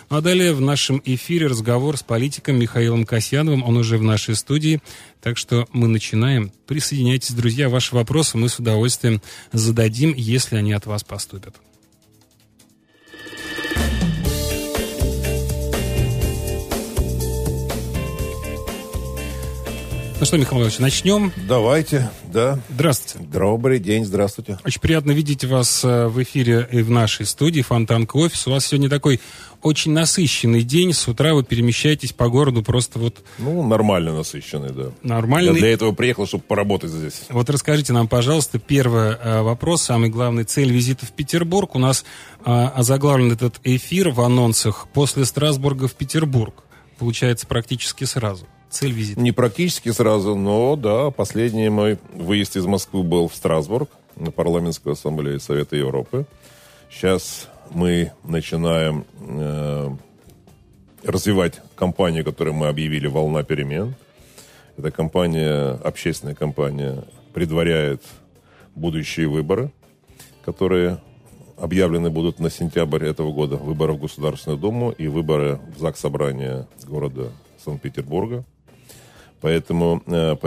Ну а далее в нашем эфире разговор с политиком Михаилом Касьяновым. Он уже в нашей студии. Так что мы начинаем. Присоединяйтесь, друзья. Ваши вопросы мы с удовольствием зададим, если они от вас поступят. Ну что, Михаил Иванович, начнем? Давайте, да. Здравствуйте. Добрый день, здравствуйте. Очень приятно видеть вас в эфире и в нашей студии Фонтанка офис. У вас сегодня такой очень насыщенный день. С утра вы перемещаетесь по городу просто вот... Ну, нормально насыщенный, да. Нормальный. Я для этого приехал, чтобы поработать здесь. Вот расскажите нам, пожалуйста, первый вопрос, самый главный, цель визита в Петербург. У нас озаглавлен этот эфир в анонсах «После Страсбурга в Петербург». Получается, практически сразу. Цель визита. Не практически сразу, но да, последний мой выезд из Москвы был в Страсбург на парламентскую ассамблею Совета Европы. Сейчас мы начинаем развивать кампанию, которую мы объявили «Волна перемен». Эта кампания, общественная кампания, предваряет будущие выборы, которые объявлены будут на сентябрь этого года. Выборы в Государственную Думу и выборы в ЗАГС-собрание города Санкт-Петербурга. Поэтому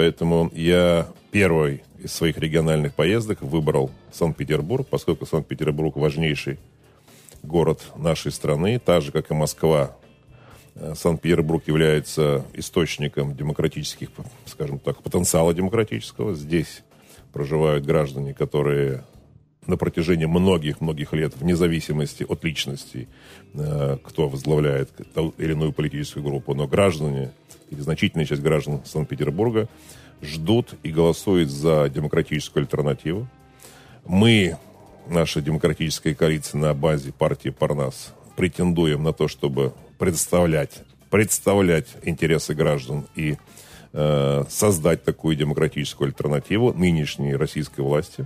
я первый из своих региональных поездок выбрал Санкт-Петербург, поскольку Санкт-Петербург важнейший город нашей страны, так же, как и Москва. Санкт-Петербург является источником демократических, скажем так, потенциала демократического. Здесь проживают граждане, которые на протяжении многих лет, вне зависимости от личностей, кто возглавляет ту или иную политическую группу, но граждане, или значительная часть граждан Санкт-Петербурга ждут и голосуют за демократическую альтернативу. Мы, наша демократическая коалиция на базе партии Парнас, претендуем на то, чтобы представлять интересы граждан и создать такую демократическую альтернативу нынешней российской власти.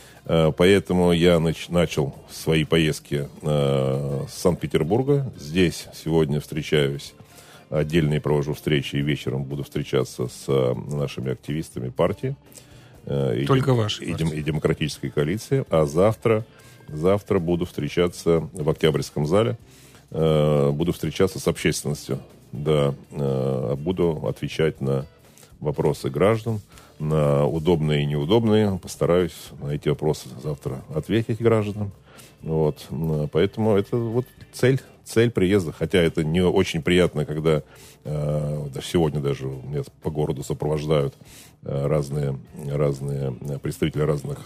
Поэтому я начал свои поездки с Санкт-Петербурга. Здесь сегодня встречаюсь, отдельные провожу встречи, и вечером буду встречаться с нашими активистами партии. Только ваши. И демократической коалиции. А завтра буду встречаться в Октябрьском зале. Буду встречаться с общественностью. Да, буду отвечать на вопросы граждан, на удобные и неудобные. Постараюсь на эти вопросы завтра ответить гражданам. Вот. Поэтому это вот цель приезда. Хотя это не очень приятно, когда сегодня даже меня по городу сопровождают разные представители разных,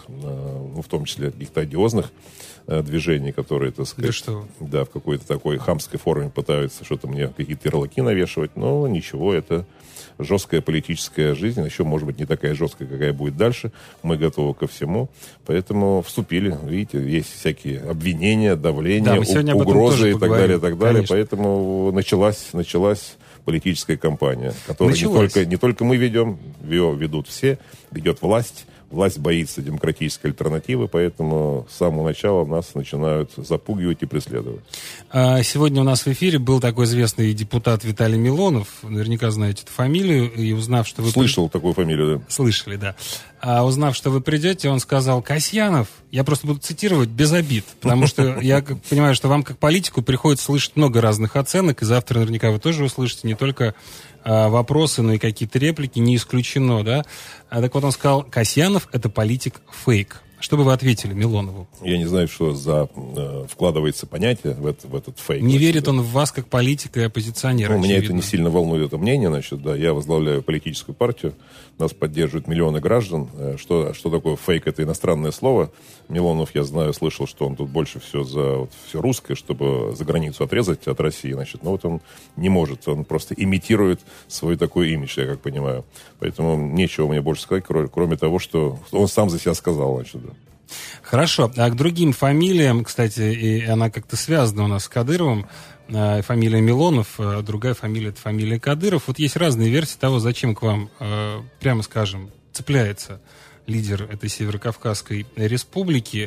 в том числе каких-то одиозных движений, которые, так сказать, в какой-то такой хамской форме пытаются что-то мне, какие-то ярлыки навешивать. Но ничего, это жесткая политическая жизнь, еще, может быть, не такая жесткая, какая будет дальше. Мы готовы ко всему. Поэтому вступили. Видите, есть всякие обвинения, давления, угрозы и так далее, и так далее. Конечно. Поэтому началась политическая кампания, которую не только мы ведем, ее ведут все, ведет власть. Власть боится демократической альтернативы, поэтому с самого начала нас начинают запугивать и преследовать. Сегодня у нас в эфире был такой известный депутат Виталий Милонов. Наверняка знаете эту фамилию. И узнав, что вы... Слышал такую фамилию, да. Слышали, да. А узнав, что вы придете, он сказал: Касьянов, я просто буду цитировать без обид, потому что я понимаю, что вам как политику приходится слышать много разных оценок, и завтра наверняка вы тоже услышите не только вопросы, но и какие-то реплики, не исключено, да. Так вот он сказал: Касьянов — это политик-фейк. Что бы вы ответили Милонову? Я не знаю, что вкладывается понятие в этот фейк. Не верит он в вас как политика и оппозиционера. Меня это не сильно волнует, это мнение, значит, да. Я возглавляю политическую партию, нас поддерживают миллионы граждан. Что такое фейк? Это иностранное слово. Милонов, я знаю, слышал, что он тут больше все за все русское, чтобы за границу отрезать от России, значит. Но вот он не может, он просто имитирует свой такой имидж, я как понимаю. Поэтому нечего мне больше сказать, кроме того, что он сам за себя сказал, значит, да. Хорошо. А к другим фамилиям, кстати, и она как-то связана у нас с Кадыровым, фамилия Милонов, другая фамилия — это фамилия Кадыров. Вот есть разные версии того, зачем к вам, прямо скажем, цепляется лидер этой Северокавказской республики.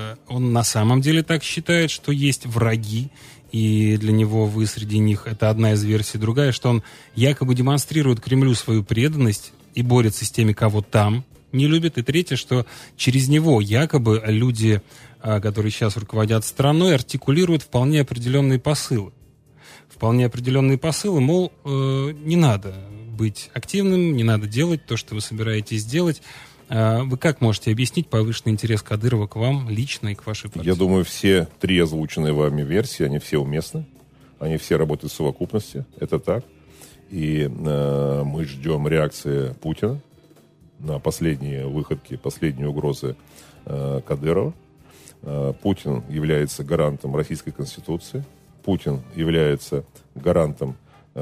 Он на самом деле так считает, что есть враги, и для него вы среди них. Это одна из версий. Другая, что он якобы демонстрирует Кремлю свою преданность и борется с теми, кого там не любит. И третье, что через него якобы люди, которые сейчас руководят страной, артикулируют вполне определенные посылы. вполне определенные посылы, мол, не надо быть активным, не надо делать то, что вы собираетесь делать. Вы как можете объяснить повышенный интерес Кадырова к вам лично и к вашей партии? Я думаю, все три озвученные вами версии, они все уместны. Они все работают в совокупности. Это так. И мы ждем реакции Путина на последние выходки, последние угрозы Кадырова. Путин является гарантом Российской Конституции. Путин является гарантом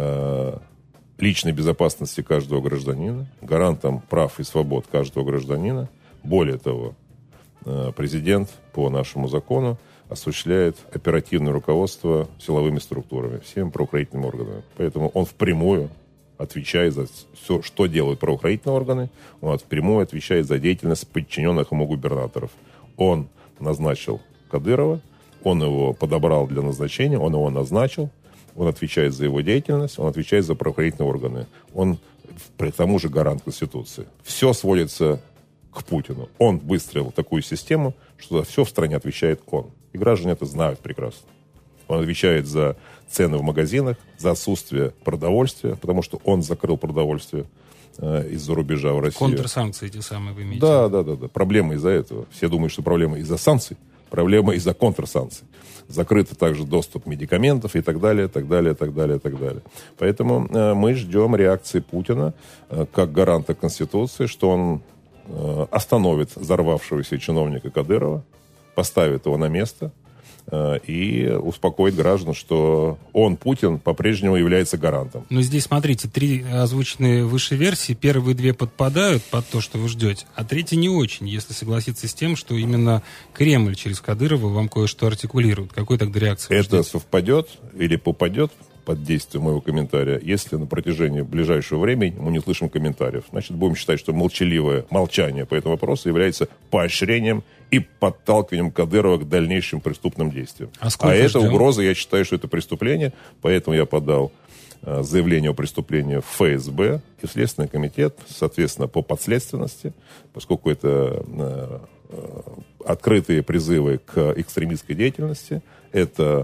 личной безопасности каждого гражданина, гарантом прав и свобод каждого гражданина. Более того, президент по нашему закону осуществляет оперативное руководство силовыми структурами, всеми правоохранительными органами. Поэтому он впрямую отвечает за все, что делают правоохранительные органы, он впрямую отвечает за деятельность подчиненных ему губернаторов. Он назначил Кадырова, он его подобрал для назначения, он его назначил, он отвечает за его деятельность, он отвечает за правоохранительные органы. Он, к тому же, гарант Конституции. Все сводится к Путину. Он выстроил такую систему, что за все в стране отвечает он. И граждане это знают прекрасно. Он отвечает за цены в магазинах, за отсутствие продовольствия, потому что он закрыл продовольствие из-за рубежа в Россию. Контрсанкции эти самые вы имеете? Да. Проблема из-за этого. Все думают, что проблема из-за санкций. Проблема из-за контрсанкций. Закрыт также доступ медикаментов и так далее, так далее, так далее, так далее. Поэтому мы ждем реакции Путина как гаранта Конституции, что он остановит взорвавшегося чиновника Кадырова, поставит его на место и успокоит граждан, что он, Путин, по-прежнему является гарантом. Но здесь, смотрите, три озвученные выше версии. Первые две подпадают под то, что вы ждете, а третья не очень, если согласиться с тем, что именно Кремль через Кадырова вам кое-что артикулирует. Какой тогда реакции вы ждете? Это совпадет или попадет под действие моего комментария, если на протяжении ближайшего времени мы не слышим комментариев. Значит, будем считать, что молчаливое молчание по этому вопросу является поощрением и подталкиванием Кадырова к дальнейшим преступным действиям. А это угроза, я считаю, что это преступление, поэтому я подал заявление о преступлении в ФСБ и в Следственный комитет, соответственно, по подследственности, поскольку это открытые призывы к экстремистской деятельности, это,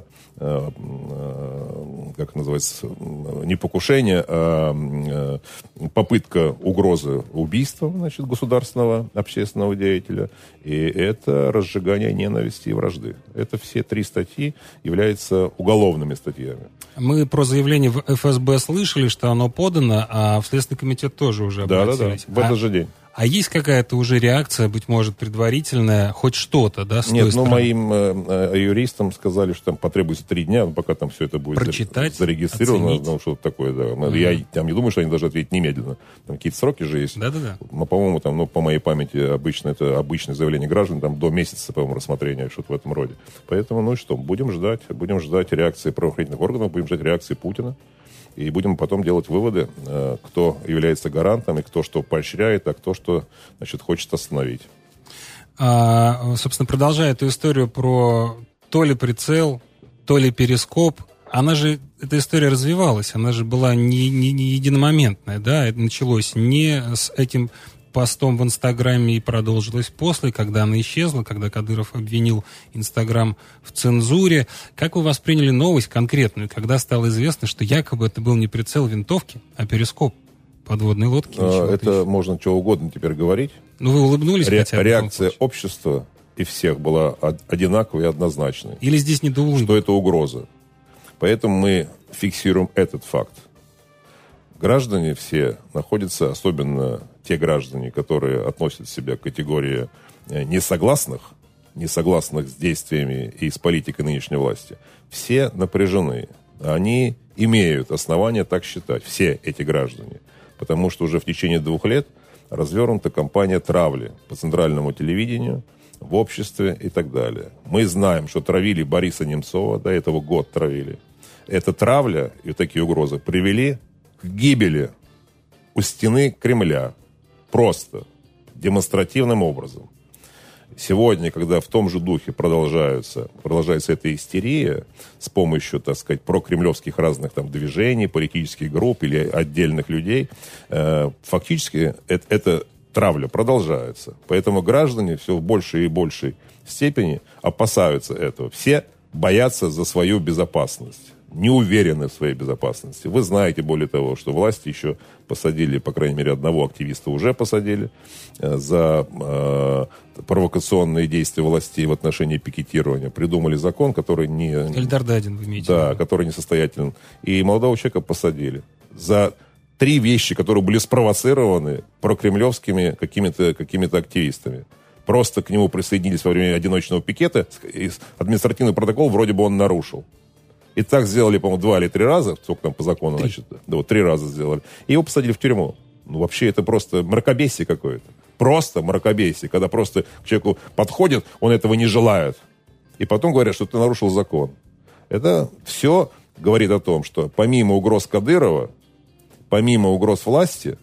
как называется, не покушение, а попытка угрозы убийства, значит, государственного общественного деятеля, и это разжигание ненависти и вражды. Это все три статьи являются уголовными статьями. Мы про заявление в ФСБ слышали, что оно подано, а в Следственный комитет тоже уже обратились. Да, в этот же день. А есть какая-то уже реакция, быть может, предварительная, хоть что-то, да, с той стороны? Моим юристам сказали, что там потребуется 3 дня, пока там все это будет прочитать, зарегистрировано, оценить. Ну, что-то такое, да. Я там не думаю, что они должны ответить немедленно. Там какие-то сроки же есть. Да. Но, по-моему, там, по моей памяти, обычно это обычное заявление граждан, там до месяца, по-моему, рассмотрения, что-то в этом роде. Поэтому, будем ждать реакции правоохранительных органов, будем ждать реакции Путина. И будем потом делать выводы, кто является гарантом, и кто что поощряет, а кто что, значит, хочет остановить. Собственно, продолжая эту историю про то ли прицел, то ли перископ, эта история развивалась, она же была не единомоментная, да, это началось не с этим постом в Инстаграме и продолжилось после, когда она исчезла, когда Кадыров обвинил Инстаграм в цензуре. Как вы восприняли новость конкретную, когда стало известно, что якобы это был не прицел винтовки, а перископ подводной лодки? Это можно что угодно теперь говорить. Ну, вы улыбнулись хотя бы. Реакция общества и всех была одинаковой и однозначной. Или здесь не до улыбки? Что это угроза. Поэтому мы фиксируем этот факт. Граждане все находятся, особенно те граждане, которые относят себя к категории несогласных с действиями и с политикой нынешней власти, все напряжены. Они имеют основания так считать, все эти граждане. Потому что уже в течение 2 лет развернута кампания травли по центральному телевидению, в обществе и так далее. Мы знаем, что травили Бориса Немцова, до этого год травили. Эта травля и такие угрозы привели к гибели у стены Кремля. Просто, демонстративным образом. Сегодня, когда в том же духе продолжается эта истерия с помощью, так сказать, прокремлевских разных там движений, политических групп или отдельных людей, фактически эта травля продолжается. Поэтому граждане все в большей и большей степени опасаются этого. Все боятся за свою безопасность. не уверены в своей безопасности. Вы знаете, более того, что власти еще посадили, по крайней мере, одного активиста уже посадили за провокационные действия властей в отношении пикетирования. Придумали закон, который не... Эльдар Дадин, вы имеете в Да, виду. который несостоятелен. И молодого человека посадили за 3 вещи, которые были спровоцированы прокремлевскими какими-то активистами. Просто к нему присоединились во время одиночного пикета, и административный протокол вроде бы он нарушил. И так сделали, по-моему, 2 или 3 раза, сколько там по закону, 3. значит, да, вот 3 раза сделали. И его посадили в тюрьму. Ну, вообще, это просто мракобесие какое-то. Просто мракобесие, когда просто к человеку подходят, он этого не желает. И потом говорят, что ты нарушил закон. Это все говорит о том, что помимо угроз Кадырова, помимо угроз власти,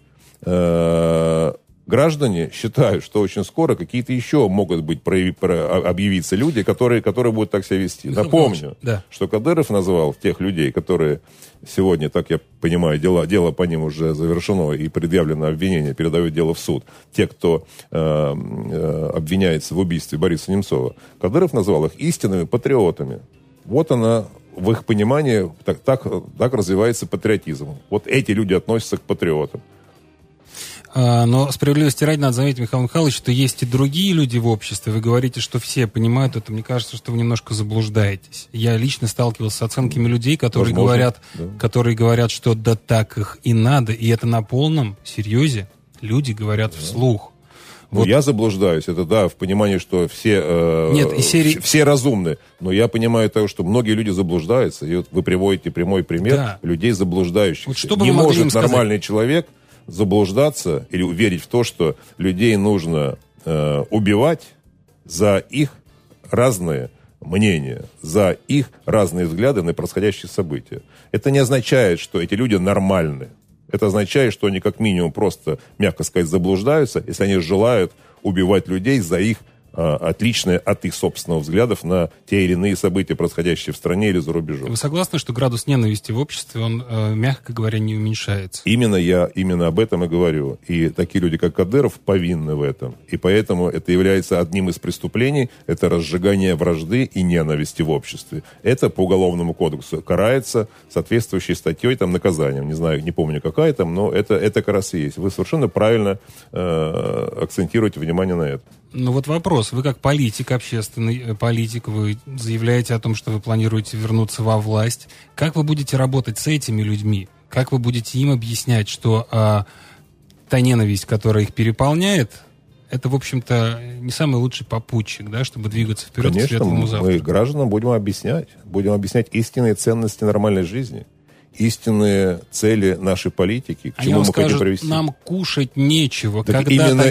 граждане считают, что очень скоро какие-то еще могут быть объявиться люди, которые будут так себя вести. Напомню, что Кадыров назвал тех людей, которые сегодня, так я понимаю, дело по ним уже завершено и предъявлено обвинение, передают дело в суд. Те, кто обвиняется в убийстве Бориса Немцова, Кадыров назвал их истинными патриотами. Вот она, в их понимании, так развивается патриотизм. Вот эти люди относятся к патриотам. Но справедливости ради надо заметить, Михаил Михайлович, что есть и другие люди в обществе. Вы говорите, что все понимают это. Мне кажется, что вы немножко заблуждаетесь. Я лично сталкивался с оценками людей, которые говорят, что да так их и надо. И это на полном серьезе люди говорят вслух. Вот. Я заблуждаюсь, это да, в понимании, что все разумны. Но я понимаю того, что многие люди заблуждаются. И вот вы приводите прямой пример людей заблуждающихся. Вот что бы не может нормальный человек заблуждаться или верить в то, что людей нужно убивать за их разные мнения, за их разные взгляды на происходящие события. Это не означает, что эти люди нормальны. Это означает, что они как минимум просто, мягко сказать, заблуждаются, если они желают убивать людей за их отличные от их собственных взглядов на те или иные события, происходящие в стране или за рубежом. Вы согласны, что градус ненависти в обществе, он, мягко говоря, не уменьшается? Именно об этом и говорю. И такие люди, как Кадыров, повинны в этом. И поэтому это является одним из преступлений, это разжигание вражды и ненависти в обществе. Это по Уголовному кодексу карается соответствующей статьей, там, наказанием. Не знаю, не помню, какая там, но это как раз и есть. Вы совершенно правильно акцентируете внимание на это. Ну вот вопрос. Вы как политик, общественный политик, вы заявляете о том, что вы планируете вернуться во власть. Как вы будете работать с этими людьми? Как вы будете им объяснять, что та ненависть, которая их переполняет, это, в общем-то, не самый лучший попутчик, да, чтобы двигаться вперед к светлому завтра? Конечно, мы гражданам будем объяснять истинные ценности нормальной жизни. Истинные цели нашей политики, к чему мы хотим привести. Нам кушать нечего. Так именно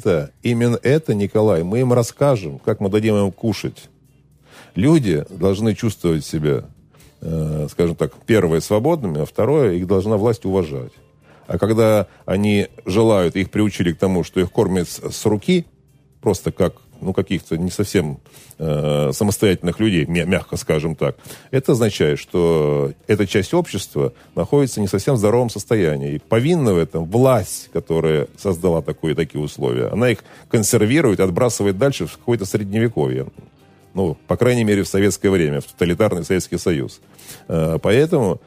это, Николай, мы им расскажем, как мы дадим им кушать. Люди должны чувствовать себя, скажем так, первое, свободными, а второе, их должна власть уважать. А когда они желают, их приучили к тому, что их кормят с руки, просто как каких-то не совсем самостоятельных людей, мягко скажем так, это означает, что эта часть общества находится не совсем в здоровом состоянии. И повинна в этом власть, которая создала такие условия. Она их консервирует, отбрасывает дальше в какое-то средневековье. По крайней мере, в советское время, в тоталитарный Советский Союз. Поэтому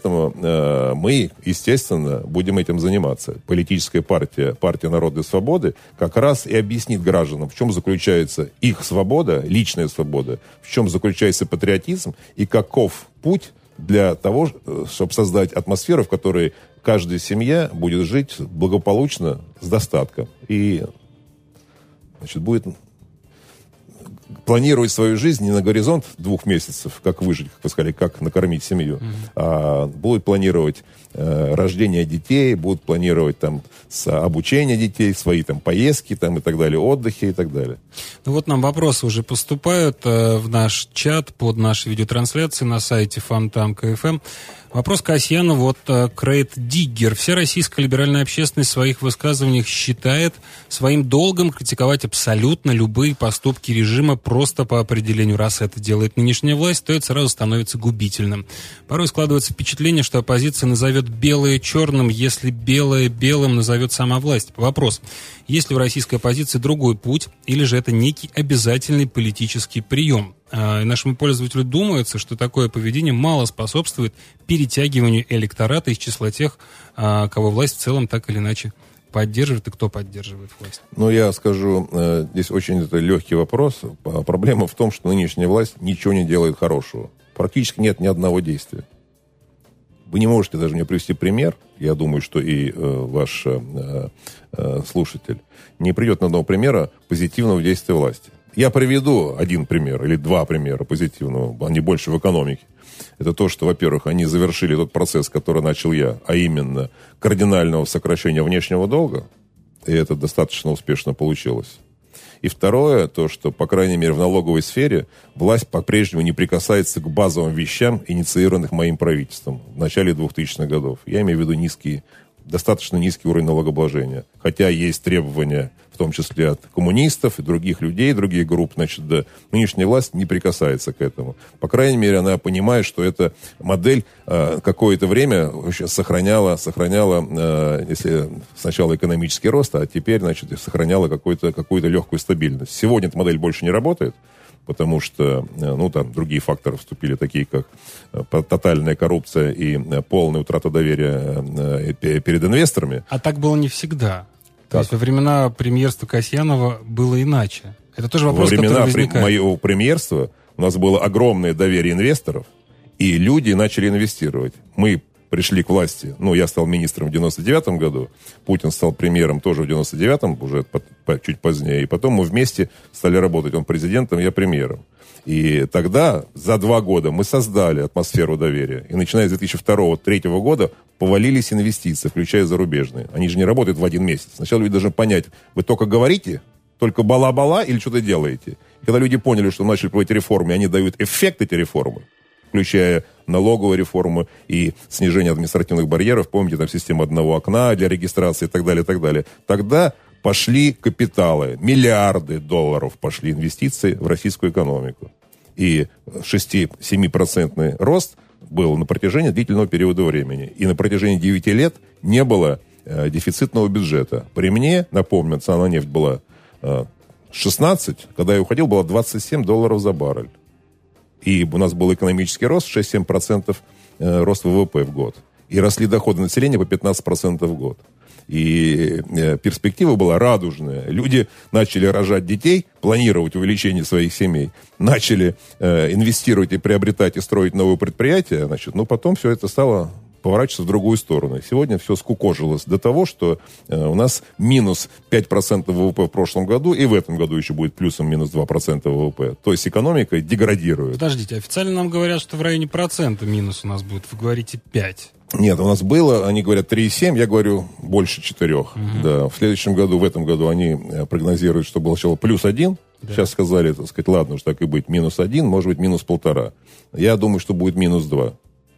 мы, естественно, будем этим заниматься. Политическая партия Народной свободы, как раз и объяснит гражданам, в чем заключается их свобода, личная свобода, в чем заключается патриотизм и каков путь для того, чтобы создать атмосферу, в которой каждая семья будет жить благополучно, с достатком. И, будет планировать свою жизнь не на горизонт 2 месяцев, как выжить, как вы сказали, как накормить семью, а будут планировать рождение детей, будут планировать обучение детей, свои поездки и так далее, отдыхи и так далее. Нам вопросы уже поступают в наш чат под нашей видеотрансляцией на сайте Фонтанка.фм. Вопрос Касьяну, Крейт Диггер. Вся российская либеральная общественность в своих высказываниях считает своим долгом критиковать абсолютно любые поступки режима просто по определению. Раз это делает нынешняя власть, то это сразу становится губительным. Порой складывается впечатление, что оппозиция назовет белое черным, если белое белым назовет сама власть. Вопрос. Есть ли в российской оппозиции другой путь, или же это некий обязательный политический прием? нашему пользователю думается, что такое поведение мало способствует перетягиванию электората из числа тех, кого власть в целом так или иначе поддерживает, и кто поддерживает власть. Ну, я скажу, здесь очень легкий вопрос. Проблема в том, что нынешняя власть ничего не делает хорошего. Практически нет ни одного действия. Вы не можете даже мне привести пример, я думаю, что и ваш слушатель не придет на одного примера позитивного действия власти. Я приведу один пример или два примера позитивного, а не больше в экономике. Это то, что, во-первых, они завершили тот процесс, который начал я, а именно кардинального сокращения внешнего долга, и это достаточно успешно получилось. И второе, то, что, по крайней мере, в налоговой сфере власть по-прежнему не прикасается к базовым вещам, инициированных моим правительством в начале 2000-х годов. Я имею в виду достаточно низкий уровень налогообложения. Хотя есть требования, в том числе от коммунистов и других людей, других групп, значит, да, нынешняя власть не прикасается к этому. По крайней мере, она понимает, что эта модель какое-то время сохраняла, если сначала экономический рост, а теперь, значит, сохраняла какую-то легкую стабильность. Сегодня эта модель больше не работает, потому что, там другие факторы вступили, такие как тотальная коррупция и полная утрата доверия перед инвесторами. А так было не всегда. То есть во времена премьерства Касьянова было иначе. Это тоже вопрос, который возникает. Во времена моего премьерства у нас было огромное доверие инвесторов, и люди начали инвестировать. Мы пришли к власти, я стал министром в 99-м году, Путин стал премьером тоже в 99-м, уже чуть позднее, и потом мы вместе стали работать, он президентом, я премьером. И тогда, за 2 года, мы создали атмосферу доверия. И начиная с 2002-2003 года повалились инвестиции, включая зарубежные. Они же не работают в один месяц. Сначала люди должны понять, вы только говорите, только бала-бала или что-то делаете. И когда люди поняли, что начали проводить реформы, они дают эффект эти реформы, включая налоговую реформу и снижение административных барьеров, помните, там система одного окна для регистрации и так далее, и так далее. Тогда пошли капиталы, миллиарды долларов пошли инвестиции в российскую экономику. И 6-7% рост был на протяжении длительного периода времени. И на протяжении 9 лет не было дефицитного бюджета. При мне, напомню, цена на нефть была 16, когда я уходил, было $27 за баррель. И у нас был экономический рост 6-7% рост ВВП в год. И росли доходы населения по 15% в год. И перспектива была радужная. Люди начали рожать детей, планировать увеличение своих семей, начали инвестировать и приобретать и строить новые предприятия. Потом все это стало поворачиваться в другую сторону. Сегодня все скукожилось до того, что у нас минус 5% ВВП в прошлом году, и в этом году еще будет плюсом минус 2% ВВП. То есть экономика деградирует. Подождите, официально нам говорят, что в районе процента минус у нас будет. Вы говорите 5. Нет, у нас было, они говорят 3,7, я говорю больше 4. Угу. Да, в этом году они прогнозируют, что было сначала +1. Да. Сейчас сказали, так сказать, ладно, уж так и быть, -1, может быть, -1,5. Я думаю, что будет -2.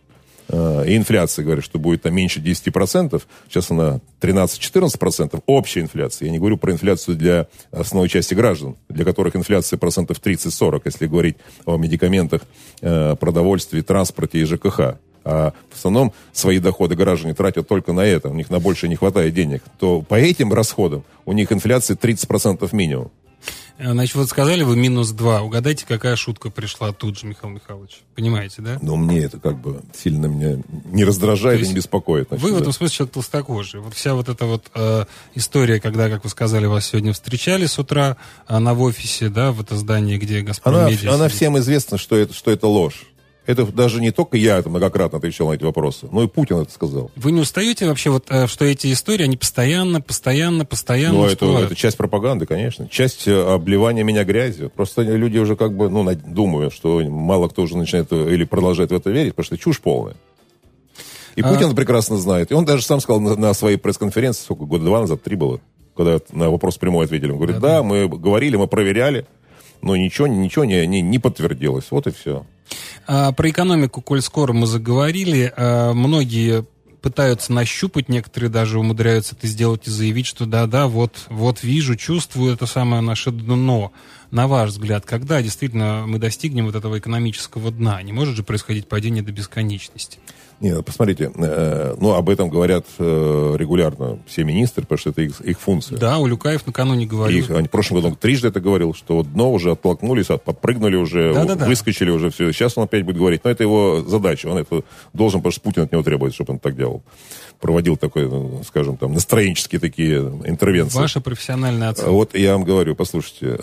И инфляция, говорит, что будет там меньше 10%. Сейчас она 13-14%. Общая инфляция. Я не говорю про инфляцию для основной части граждан, для которых инфляция 30-40%, если говорить о медикаментах, продовольствии, транспорте и ЖКХ. А в основном свои доходы граждане тратят только на это. У них на больше не хватает денег. То по этим расходам у них инфляция 30% минимум. Значит, вот сказали вы -2. Угадайте, какая шутка пришла тут же, Михаил Михайлович. Понимаете, да? Мне это сильно меня не раздражает и не беспокоит. Значит, вы в этом смысле человек толстокожий. Вот вся вот эта история, когда, как вы сказали, вас сегодня встречали с утра в офисе, да, в это здание, где «Газпром Медиа». Она всем известна, что это ложь. Это даже не только я это многократно отвечал на эти вопросы, но и Путин это сказал. Вы не устаете вообще, что эти истории, они постоянно это часть пропаганды, конечно. Часть обливания меня грязью. Просто люди уже думают, что мало кто уже начинает или продолжает в это верить, потому что это чушь полная. И Путин это прекрасно знает. И он даже сам сказал на своей пресс-конференции, 2 года назад, 3 было, когда на вопрос прямой ответили. Он говорит, да, мы говорили, мы проверяли, но ничего не подтвердилось. Вот и все. Про экономику, коль скоро мы заговорили, многие пытаются нащупать, некоторые даже умудряются это сделать и заявить, что да, вот вижу, чувствую это самое наше дно. На ваш взгляд, когда действительно мы достигнем вот этого экономического дна? Не может же происходить падение до бесконечности? Нет, посмотрите, об этом говорят регулярно все министры, потому что это их функция. Да, Улюкаев накануне говорил. В прошлом году он трижды это говорил, что вот дно уже оттолкнулись, подпрыгнули уже, выскочили уже, все. Сейчас он опять будет говорить, но это его задача, он это должен, потому что Путин от него требует, чтобы он так делал. Проводил такой, скажем, там, настроенческие такие интервенции. Ваша профессиональная оценка. Вот я вам говорю, послушайте,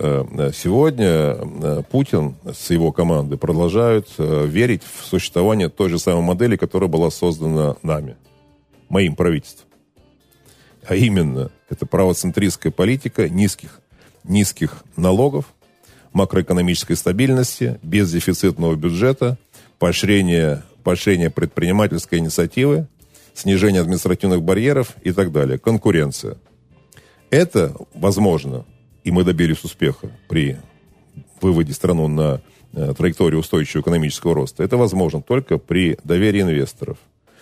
сегодня Путин с его командой продолжают верить в существование той же самой модели, которая была создана нами, моим правительством. А именно, это правоцентристская политика низких налогов, макроэкономической стабильности, бездефицитного бюджета, поощрение предпринимательской инициативы, снижение административных барьеров и так далее. Конкуренция. Это возможно, и мы добились успеха при выводе страны на траекторию устойчивого экономического роста. Это возможно только при доверии инвесторов.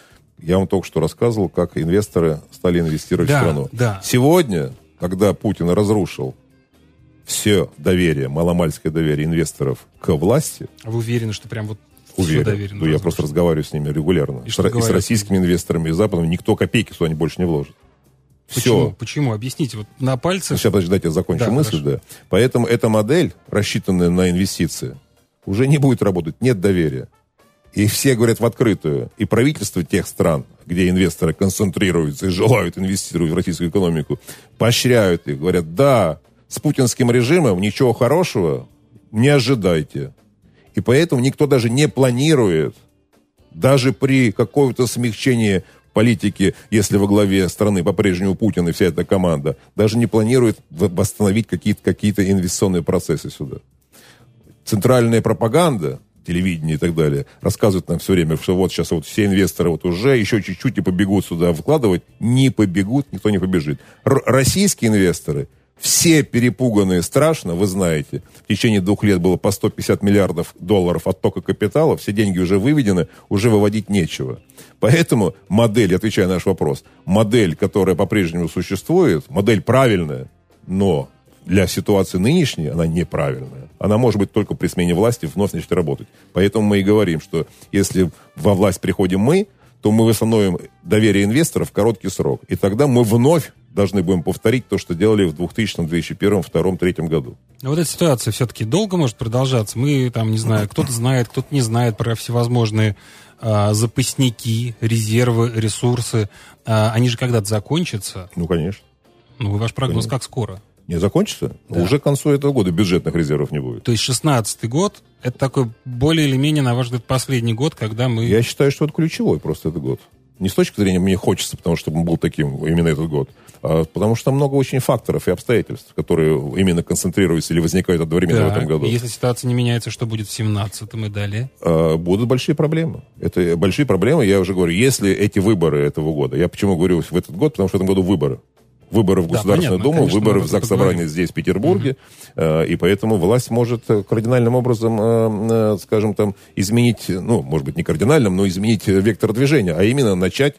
Я вам только что рассказывал, как инвесторы стали инвестировать в страну. Да. Сегодня, когда Путин разрушил все доверие, маломальское доверие инвесторов к власти... А вы уверены, что прям вот уверен. все доверие? Ну, я просто разговариваю с ними регулярно. И с российскими инвесторами, и с западными. Никто копейки сюда больше не вложит. Почему? Почему? Объясните. Вот на пальцах... Сейчас, подождите, я закончу мысль. Да. Поэтому эта модель, рассчитанная на инвестиции, уже не будет работать. Нет доверия. И все говорят в открытую. И правительства тех стран, где инвесторы концентрируются и желают инвестировать в российскую экономику, поощряют их. Говорят, да, с путинским режимом ничего хорошего не ожидайте. И поэтому никто даже не планирует, даже при каком-то смягчении политики, если во главе страны по-прежнему Путин и вся эта команда, даже не планирует восстановить какие-то инвестиционные процессы сюда. Центральная пропаганда, телевидение и так далее, рассказывают нам все время, что вот сейчас вот все инвесторы вот уже еще чуть-чуть и побегут сюда вкладывать. Не побегут, никто не побежит. Российские инвесторы, все перепуганные страшно, вы знаете, в течение 2 лет было по 150 миллиардов долларов оттока капитала, все деньги уже выведены, уже выводить нечего. Поэтому модель, отвечая на наш вопрос, модель, которая по-прежнему существует, модель правильная, но для ситуации нынешней она неправильная. Она может быть только при смене власти вновь начать работать. Поэтому мы и говорим, что если во власть приходим мы, то мы восстановим доверие инвесторов в короткий срок. И тогда мы вновь должны будем повторить то, что делали в 2000, 2001, 2002, 2003 году. Но вот эта ситуация все-таки долго может продолжаться. Мы там, не знаю, кто-то знает, кто-то не знает про всевозможные запасники, резервы, ресурсы. Они же когда-то закончатся. Ну, конечно. Ну, ваш прогноз как скоро? Не закончится? Да. Уже к концу этого года бюджетных резервов не будет. То есть 16-й год, это такой более или менее, на ваш взгляд, последний год, когда мы... Я считаю, что это ключевой просто этот год. Не с точки зрения мне хочется, потому что он был таким именно этот год, а потому что много очень факторов и обстоятельств, которые именно концентрируются или возникают одновременно в этом году. И если ситуация не меняется, что будет в 17-м и далее? Будут большие проблемы. Это большие проблемы, я уже говорю, если эти выборы этого года, я почему говорю в этот год, потому что в этом году выборы. Выборы в Государственную Думу, конечно, выборы в Заксобрание здесь, в Петербурге. И поэтому власть может кардинальным образом, скажем, там, изменить, ну, может быть, не кардинальным, но изменить вектор движения, а именно начать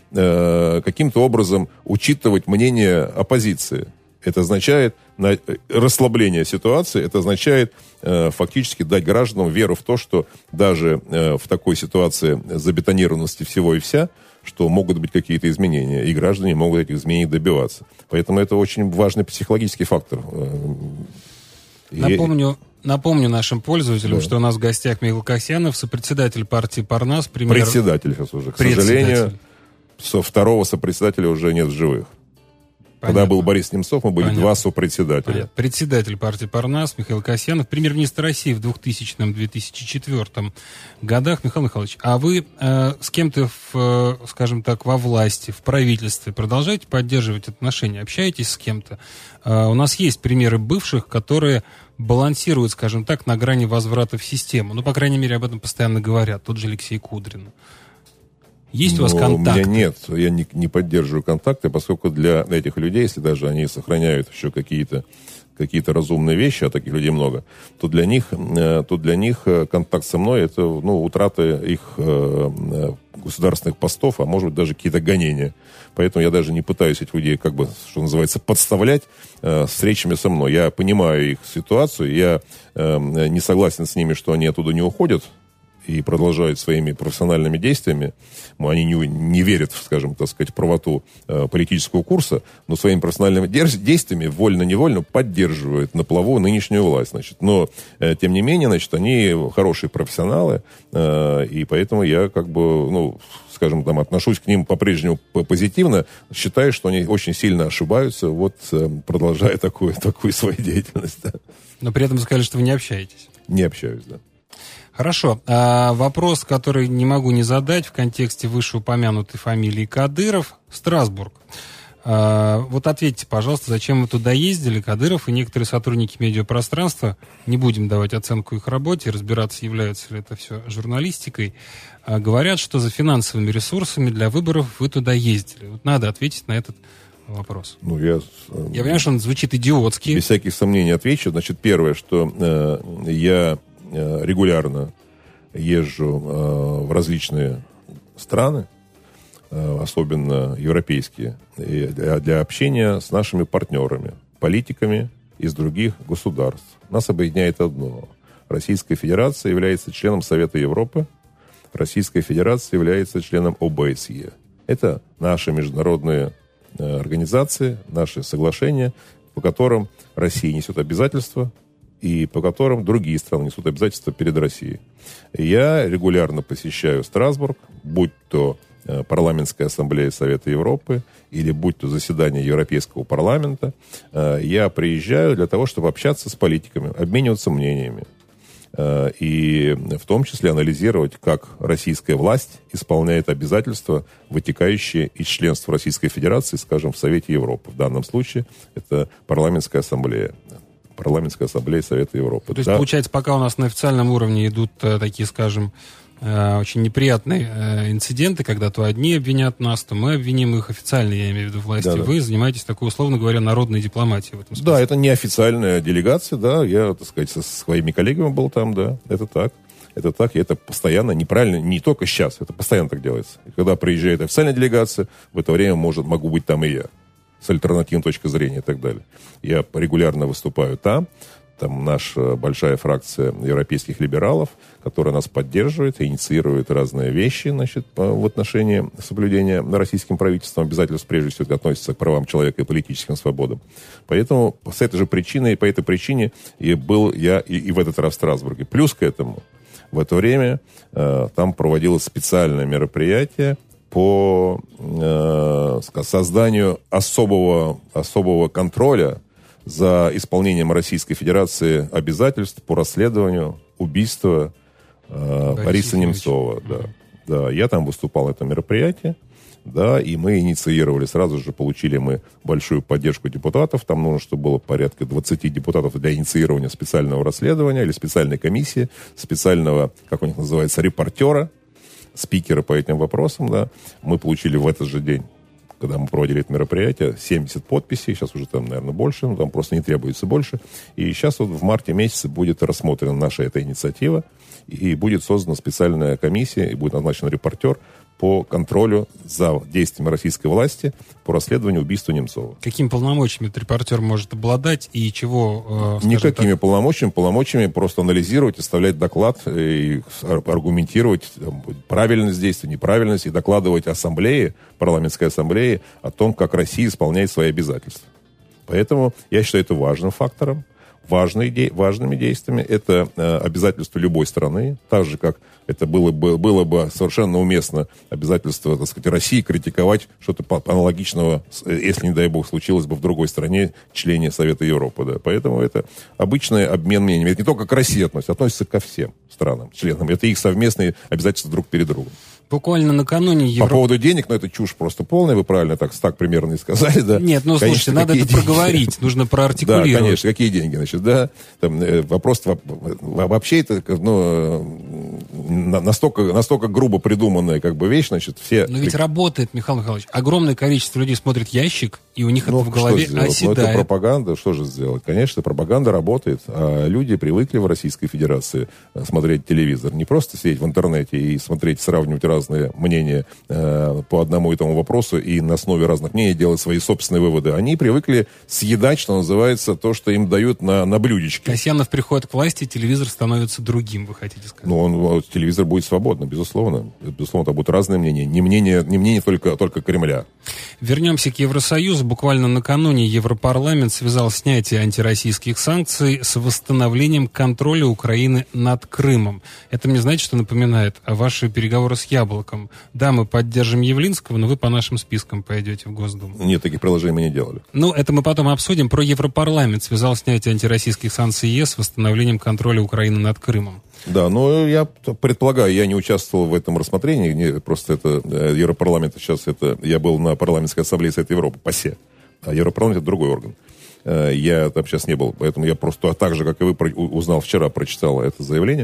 каким-то образом учитывать мнение оппозиции. Это означает расслабление ситуации, это означает фактически дать гражданам веру в то, что даже в такой ситуации забетонированности всего и вся, что могут быть какие-то изменения, и граждане могут этих изменений добиваться. Поэтому это очень важный психологический фактор. Напомню нашим пользователям, что у нас в гостях Михаил Касьянов, сопредседатель партии «Парнас». Председатель сейчас уже. К сожалению, второго сопредседателя уже нет в живых. Понятно. Когда был Борис Немцов, мы были два сопредседателя. Понятно. Председатель партии «Парнас» Михаил Касьянов, премьер-министр России в 2000-2004 годах. Михаил Михайлович, а вы с кем-то, скажем так, во власти, в правительстве продолжаете поддерживать отношения? Общаетесь с кем-то? У нас есть примеры бывших, которые балансируют, скажем так, на грани возврата в систему. Ну, по крайней мере, об этом постоянно говорят. Тот же Алексей Кудрин. Есть у вас контакты? У меня нет, я не поддерживаю контакты, поскольку для этих людей, если даже они сохраняют еще какие-то разумные вещи, а таких людей много, то для них контакт со мной — это утрата их государственных постов, а может быть даже какие-то гонения. Поэтому я даже не пытаюсь этих людей, как бы, что называется, подставлять встречами со мной. Я понимаю их ситуацию, я не согласен с ними, что они оттуда не уходят. и продолжают своими профессиональными действиями, они не верят, скажем, так сказать, в правоту политического курса, но своими профессиональными действиями вольно-невольно поддерживают на плаву нынешнюю власть. Значит. Но, тем не менее, значит, они хорошие профессионалы, и поэтому я как бы, скажем, там, отношусь к ним по-прежнему позитивно, считаю, что они очень сильно ошибаются, продолжая такую свою деятельность. Да. Но при этом сказали, что вы не общаетесь. Не общаюсь, да. Хорошо. Вопрос, который не могу не задать в контексте вышеупомянутой фамилии Кадыров. Страсбург. Ответьте, пожалуйста, зачем вы туда ездили, Кадыров и некоторые сотрудники медиапространства, не будем давать оценку их работе, разбираться, является ли это все журналистикой, говорят, что за финансовыми ресурсами для выборов вы туда ездили. Надо ответить на этот вопрос. Я понимаю, что он звучит идиотски. Без всяких сомнений отвечу. Значит, первое, что я регулярно езжу в различные страны, особенно европейские, для общения с нашими партнерами, политиками из других государств. Нас объединяет одно. Российская Федерация является членом Совета Европы, Российская Федерация является членом ОБСЕ. Это наши международные организации, наши соглашения, по которым Россия несет обязательства и по которым другие страны несут обязательства перед Россией. И я регулярно посещаю Страсбург, будь то парламентская ассамблея Совета Европы или будь то заседание Европейского парламента, я приезжаю для того, чтобы общаться с политиками, обмениваться мнениями. И в том числе анализировать, как российская власть исполняет обязательства, вытекающие из членства Российской Федерации, скажем, в Совете Европы. В данном случае это парламентская ассамблея Совета Европы. То есть, получается, пока у нас на официальном уровне идут такие, скажем, очень неприятные инциденты, когда то одни обвинят нас, то мы обвиним их официально, я имею в виду власти. Да. Вы занимаетесь такой, условно говоря, народной дипломатией в этом смысле. Да, это неофициальная делегация, да, я, так сказать, со своими коллегами был там, да, это так. Это так, и это постоянно, неправильно, не только сейчас, это постоянно так делается. И когда приезжает официальная делегация, в это время могу быть там и я, с альтернативной точки зрения и так далее. Я регулярно выступаю там наша большая фракция европейских либералов, которая нас поддерживает и инициирует разные вещи, значит, в отношении соблюдения российским правительством обязательств, прежде всего, это относится к правам человека и политическим свободам. Поэтому по этой причине и был я и в этот раз в Страсбурге. Плюс к этому, в это время там проводилось специальное мероприятие по созданию особого контроля за исполнением Российской Федерации обязательств по расследованию убийства Бориса Немцова. Да, я там выступал на этом мероприятии, да, и мы инициировали, сразу же получили мы большую поддержку депутатов. Там нужно, чтобы было порядка 20 депутатов для инициирования специального расследования или специальной комиссии, специального, как у них называется, репортера, спикера по этим вопросам, да. Мы получили в этот же день, когда мы проводили это мероприятие, 70 подписей, сейчас уже там, наверное, больше, но там просто не требуется больше. И сейчас в марте месяце будет рассмотрена наша эта инициатива, и будет создана специальная комиссия, и будет назначен репортер по контролю за действиями российской власти по расследованию убийства Немцова. Какими полномочиями этот репортер может обладать и чего? Никакими полномочиями просто анализировать, оставлять доклад, и аргументировать правильность действий, неправильность, и докладывать парламентской ассамблее о том, как Россия исполняет свои обязательства. Поэтому я считаю это важным фактором, важными действиями. Это обязательство любой страны, так же, как это было бы совершенно уместно обязательство, так сказать, России критиковать что-то аналогичного, если, не дай бог, случилось бы в другой стране, члене Совета Европы. Да. Поэтому это обычный обмен мнениями. Это не только к России относится ко всем странам, членам. Это их совместные обязательства друг перед другом. Буквально накануне По поводу денег, это чушь просто полная, вы правильно так примерно и сказали, да. Нет, слушайте, надо это проговорить, нужно проартикулировать. Да, конечно, какие деньги, значит, да. Вопрос вообще это, настолько грубо придуманная вещь, значит, все... Но ведь работает, Михаил Михайлович. Огромное количество людей смотрит ящик И у них это в голове оседает. Это пропаганда. Что же сделать? Конечно, пропаганда работает. А люди привыкли в Российской Федерации смотреть телевизор. Не просто сидеть в интернете и смотреть, сравнивать разные мнения по одному и тому вопросу и на основе разных мнений делать свои собственные выводы. Они привыкли съедать, что называется, то, что им дают на блюдечке. Касьянов приходит к власти, телевизор становится другим, вы хотите сказать? Телевизор будет свободным, безусловно. Безусловно, там будут разные мнения. Не мнение только Кремля. Вернемся к Евросоюзу. Буквально накануне Европарламент связал снятие антироссийских санкций с восстановлением контроля Украины над Крымом. Это мне, знаете, что напоминает? Ваши переговоры с Яблоком. Да, мы поддержим Явлинского, но вы по нашим спискам пойдете в Госдуму. Нет, таких предложений мы не делали. Это мы потом обсудим. Про Европарламент связал снятие антироссийских санкций ЕС с восстановлением контроля Украины над Крымом. Да, я предполагаю, я не участвовал в этом рассмотрении, просто это Европарламент сейчас, я был на парламентской ассамблее Совета Европы, ПАСЕ, а Европарламент это другой орган. Я там сейчас не был, поэтому я просто так же, как и вы, узнал вчера, прочитал это заявление.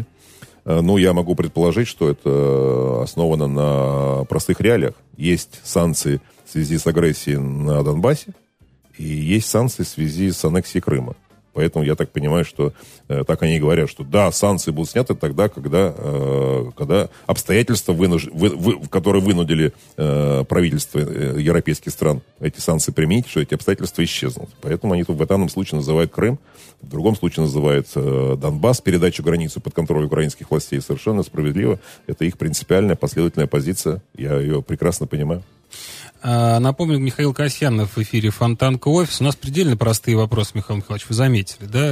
Я могу предположить, что это основано на простых реалиях. Есть санкции в связи с агрессией на Донбассе, и есть санкции в связи с аннексией Крыма. Поэтому я так понимаю, что так они и говорят, что да, санкции будут сняты тогда, когда обстоятельства, которые вынудили правительства европейских стран эти санкции применить, что эти обстоятельства исчезнут. Поэтому они в данном случае называют Крым, в другом случае называют Донбасс, передачу границы под контроль украинских властей. Совершенно справедливо. Это их принципиальная, последовательная позиция. Я ее прекрасно понимаю. Напомню, Михаил Касьянов в эфире «Фонтанка Офис». У нас предельно простые вопросы, Михаил Михайлович, вы заметили, да?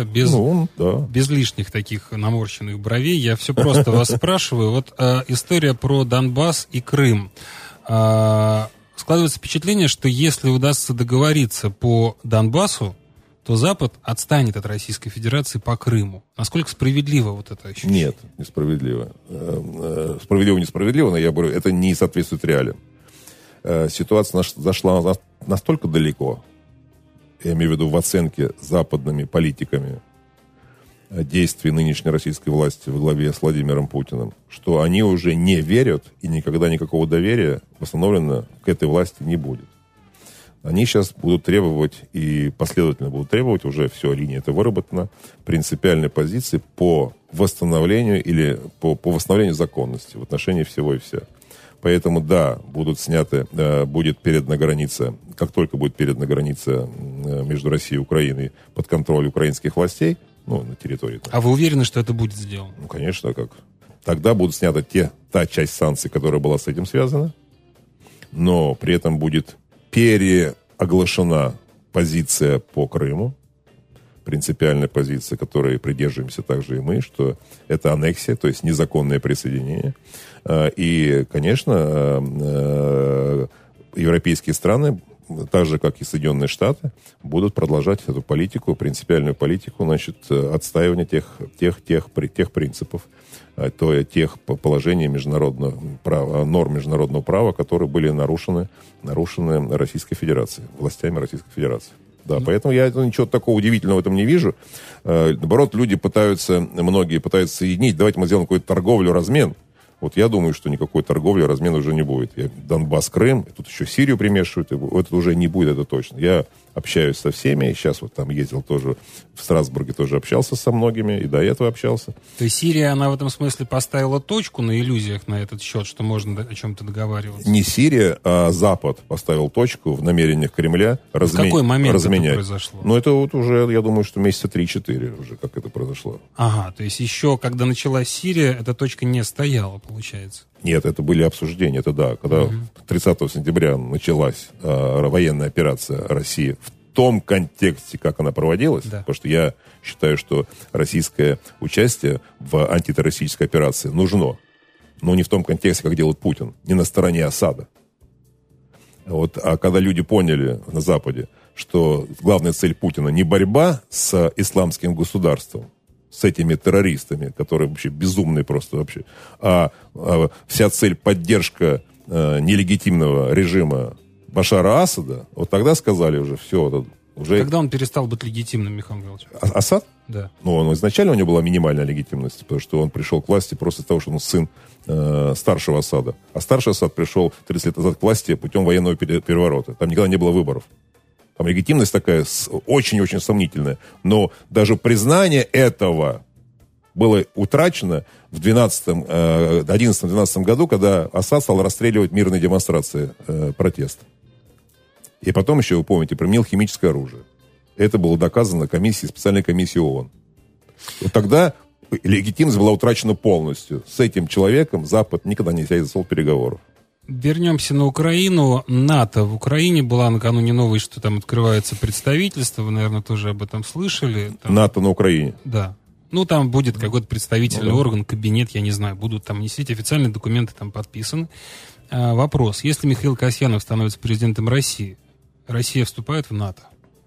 Без лишних таких наморщенных бровей. Я все просто вас спрашиваю. История про Донбасс и Крым. Складывается впечатление, что если удастся договориться по Донбассу, то Запад отстанет от Российской Федерации по Крыму. Насколько справедливо это ощущение? Нет, несправедливо. Справедливо-несправедливо, но я говорю, это не соответствует реалиям. Ситуация зашла настолько далеко, я имею в виду в оценке западными политиками действий нынешней российской власти во главе с Владимиром Путиным, что они уже не верят и никогда никакого доверия восстановлено к этой власти не будет. Они сейчас будут требовать и последовательно будут требовать, уже все, линия это выработана, принципиальной позиции по восстановлению или по восстановлению законности в отношении всего и вся. Поэтому, да, будет передана граница, как только будет передана граница между Россией и Украиной под контроль украинских властей, на территории. А вы уверены, что это будет сделано? Конечно, как. Тогда будут сняты та часть санкций, которая была с этим связана, но при этом будет переоглашена позиция по Крыму, принципиальная позиция, которой придерживаемся также и мы, что это аннексия, то есть незаконное присоединение. И, конечно, европейские страны, так же, как и Соединенные Штаты, будут продолжать эту политику, принципиальную политику, отстаивания тех принципов, тех положений международного права, норм международного права, которые были нарушены Российской Федерацией, властями Российской Федерации. Да, поэтому я ничего такого удивительного в этом не вижу. Наоборот, многие пытаются соединить. Давайте мы сделаем какую-то торговлю, размен. Я думаю, что никакой торговли, размена уже не будет. Донбасс, Крым, тут еще Сирию примешивают. Это уже не будет, это точно. Я общаюсь со всеми. Сейчас там ездил тоже в Страсбурге, тоже общался со многими. И до этого общался. То есть Сирия, она в этом смысле поставила точку на иллюзиях на этот счет, что можно о чем-то договариваться? Не Сирия, а Запад поставил точку в намерениях Кремля разменять. В какой момент это произошло? Это уже, я думаю, что месяца 3-4 уже, как это произошло. Ага, то есть еще, когда началась Сирия, эта точка не стояла, получается? Нет, это были обсуждения, это да. Когда 30 сентября началась военная операция России в том контексте, как она проводилась, потому что я считаю, что российское участие в антитеррористической операции нужно, но не в том контексте, как делает Путин, не на стороне Асада. А когда люди поняли на Западе, что главная цель Путина не борьба с исламским государством, с этими террористами, которые вообще безумные просто вообще, а вся цель поддержка нелегитимного режима Башара Асада, тогда сказали уже все. Когда он перестал быть легитимным, Михаил Михайлович? Асад? Да. Изначально у него была минимальная легитимность, потому что он пришел к власти просто из-за того, что он сын старшего Асада. А старший Асад пришел 30 лет назад к власти путем военного переворота. Там никогда не было выборов. Там легитимность такая очень-очень сомнительная. Но даже признание этого было утрачено в 2011-2012 году, когда Асад стал расстреливать мирные демонстрации протеста. И потом еще, вы помните, применил химическое оружие. Это было доказано специальной комиссией ООН. Вот тогда легитимность была утрачена полностью. С этим человеком Запад никогда не сядет за стол переговоров. Вернемся на Украину. НАТО. В Украине была накануне новость, что там открывается представительство. Вы, наверное, тоже об этом слышали. Там... НАТО на Украине? Да. Ну, там будет какой-то представительный орган, кабинет, я не знаю. Будут там нести официальные документы там подписаны. Вопрос. Если Михаил Касьянов становится президентом России, Россия вступает в НАТО?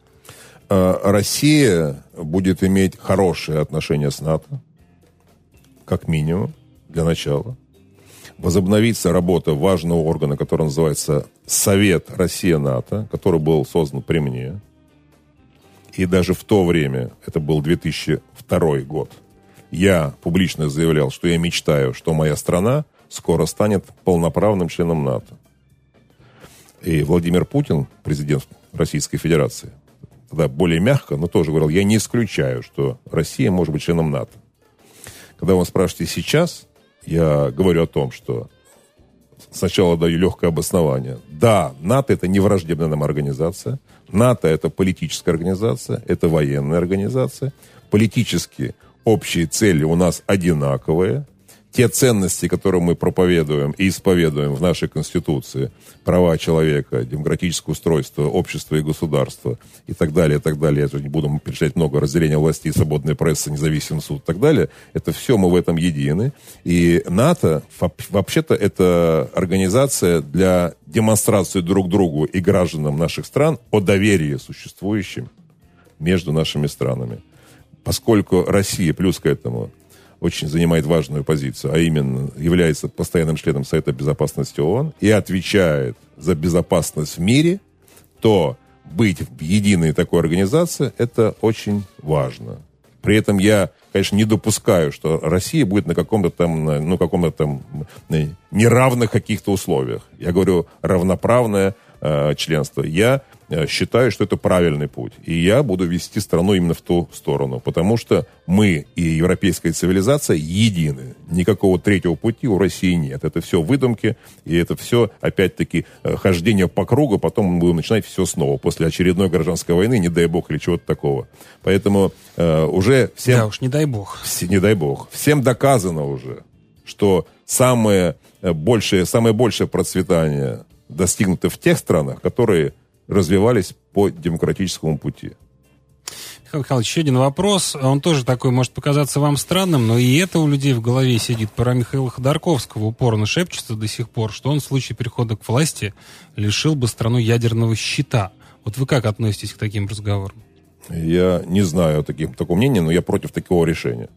Россия будет иметь хорошие отношения с НАТО, как минимум, для начала. Возобновится работа важного органа, который называется Совет Россия-НАТО, который был создан при мне. И даже в то время, это был 2002 год, я публично заявлял, что я мечтаю, что моя страна скоро станет полноправным членом НАТО. И Владимир Путин, президент Российской Федерации, тогда более мягко, но тоже говорил, я не исключаю, что Россия может быть членом НАТО. Когда вы спрашиваете сейчас, я говорю о том, что сначала даю легкое обоснование. Да, НАТО — это не враждебная нам организация. НАТО — это политическая организация, это военная организация. Политически общие цели у нас одинаковые. Те ценности, которые мы проповедуем и исповедуем в нашей Конституции, права человека, демократическое устройство, общества и государства и так далее, я же не буду перечислять много, разделения властей, свободная пресса, независимый суд и так далее, это все мы в этом едины. И НАТО, вообще-то, это организация для демонстрации друг другу и гражданам наших стран о доверии существующим между нашими странами. Поскольку Россия плюс к этому очень занимает важную позицию, а именно является постоянным членом Совета Безопасности ООН и отвечает за безопасность в мире, то быть в единой такой организации – это очень важно. При этом я, конечно, не допускаю, что Россия будет на каком-то там неравных каких-то условиях. Я говорю равноправное членство. Я считаю, что это правильный путь. И я буду вести страну именно в ту сторону. Потому что мы и европейская цивилизация едины. Никакого третьего пути у России нет. Это все выдумки. И это все, опять-таки, хождение по кругу. Потом мы будем начинать все снова. После очередной гражданской войны, не дай бог, или чего-то такого. Поэтому уже всем... Да уж, не дай бог. Не дай бог. Всем доказано уже, что самое большее процветание достигнуто в тех странах, которые развивались по демократическому пути. Михаил Михайлович, еще один вопрос. Он тоже такой может показаться вам странным, но и это у людей в голове сидит. Про Михаила Ходорковского упорно шепчется до сих пор, что он в случае перехода к власти лишил бы страну ядерного щита. Вот вы как относитесь к таким разговорам? Я не знаю такого мнения, но я против такого решения.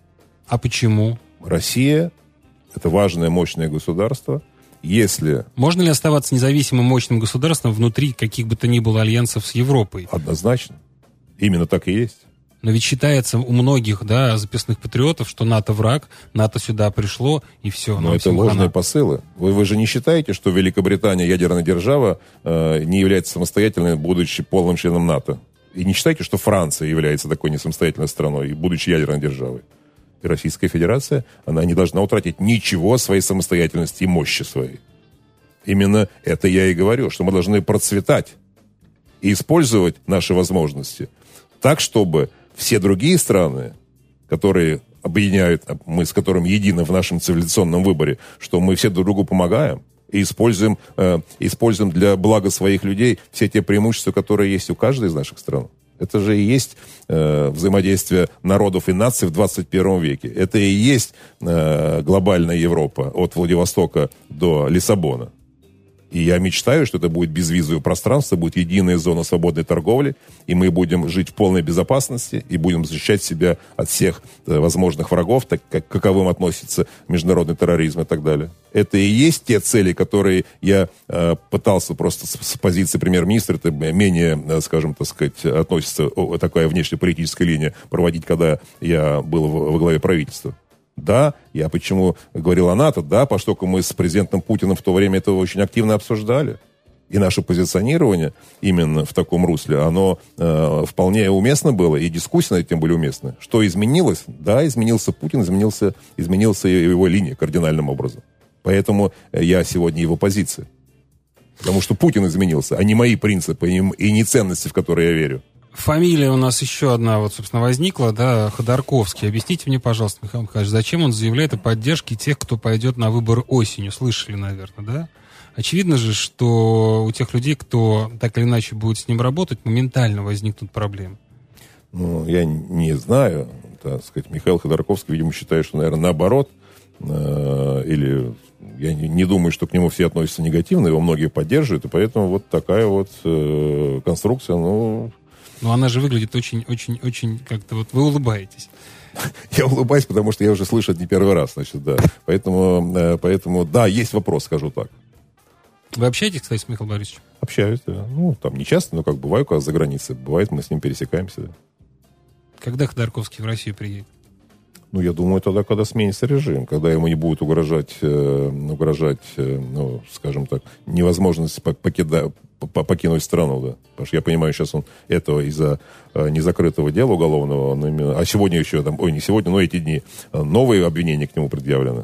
А почему? Россия – это важное, мощное государство. Если... Можно ли оставаться независимым мощным государством внутри каких бы то ни было альянсов с Европой? Однозначно. Именно так и есть. Но ведь считается у многих, записных патриотов, что НАТО враг, НАТО сюда пришло, и все. Но это ложные посылы. Вы же не считаете, что Великобритания, ядерная держава, не является самостоятельной, будучи полным членом НАТО? И не считаете, что Франция является такой несамостоятельной страной, будучи ядерной державой? И Российская Федерация, она не должна утратить ничего своей самостоятельности и мощи своей. Именно это я и говорю, что мы должны процветать и использовать наши возможности так, чтобы все другие страны, которые объединяют, мы с которыми едины в нашем цивилизационном выборе, что мы все друг другу помогаем и используем для блага своих людей все те преимущества, которые есть у каждой из наших стран. Это же и есть взаимодействие народов и наций в 21 веке. Это и есть глобальная Европа от Владивостока до Лиссабона. И я мечтаю, что это будет безвизовое пространство, будет единая зона свободной торговли, и мы будем жить в полной безопасности и будем защищать себя от всех возможных врагов, так как каковым относится международный терроризм и так далее. Это и есть те цели, которые я пытался просто с позиции премьер-министра, это менее, скажем, относится такая внешнеполитическая линия, проводить, когда я был во главе правительства. Да, я почему говорил о НАТО, да, поскольку мы с президентом Путиным в то время это очень активно обсуждали. И наше позиционирование именно в таком русле, оно вполне уместно было, и дискуссии над этим были уместны. Что изменилось? Да, изменился Путин, изменился его линия кардинальным образом. Поэтому я сегодня его позиции. Потому что Путин изменился, а не мои принципы и не ценности, в которые я верю. Фамилия у нас еще одна, вот, собственно, возникла, да, Ходорковский. Объясните мне, пожалуйста, Михаил Михайлович, зачем он заявляет о поддержке тех, кто пойдет на выборы осенью? Слышали, наверное, да? Очевидно же, что у тех людей, кто так или иначе будет с ним работать, моментально возникнут проблемы. Ну, я не знаю, так сказать, Михаил Ходорковский, видимо, считает, что, наверное, наоборот, или я не думаю, что к нему все относятся негативно, его многие поддерживают, и поэтому вот такая вот конструкция, ну... Но она же выглядит очень как-то вот... Вы улыбаетесь. Я улыбаюсь, потому что я уже слышу это не первый раз, значит, да. Поэтому, да, есть вопрос, скажу так. Вы общаетесь, кстати, с Михаилом Борисовичем? Общаюсь, да. Ну, там не часто, но как бываю, когда за границей. Бывает, мы с ним пересекаемся. Да. Когда Ходорковский в Россию приедет? Ну, я думаю, тогда, когда сменится режим, когда ему не будет угрожать, ну, скажем так, невозможность покинуть страну, да. Потому что я понимаю, сейчас он этого из-за незакрытого дела уголовного, а сегодня еще, не сегодня, но эти дни, новые обвинения к нему предъявлены.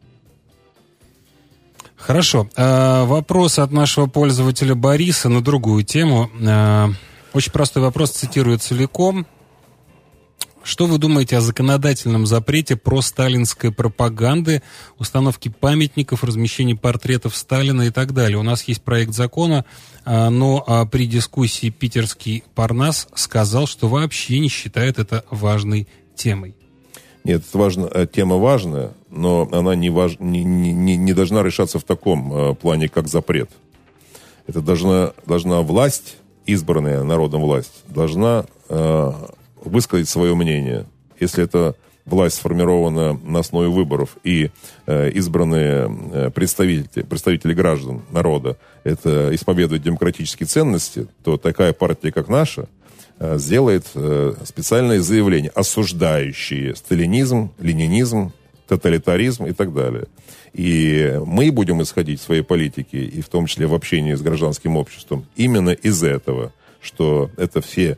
Хорошо. Вопрос от нашего пользователя Бориса на другую тему. Очень простой вопрос, цитирую целиком. Что вы думаете о законодательном запрете просталинской пропаганды, установки памятников, размещении портретов Сталина и так далее? У нас есть проект закона, но при дискуссии питерский Парнас сказал, что вообще не считает это важной темой. Нет, это тема важная, но она не должна решаться в таком плане, как запрет. Это должна власть, избранная народом власть, должна высказать свое мнение. Если эта власть сформирована на основе выборов и избранные представители граждан, народа, это исповедуют демократические ценности, то такая партия, как наша, сделает специальное заявление, осуждающее сталинизм, ленинизм, тоталитаризм и так далее. И мы будем исходить в своей политике, и в том числе в общении с гражданским обществом, именно из этого, что это все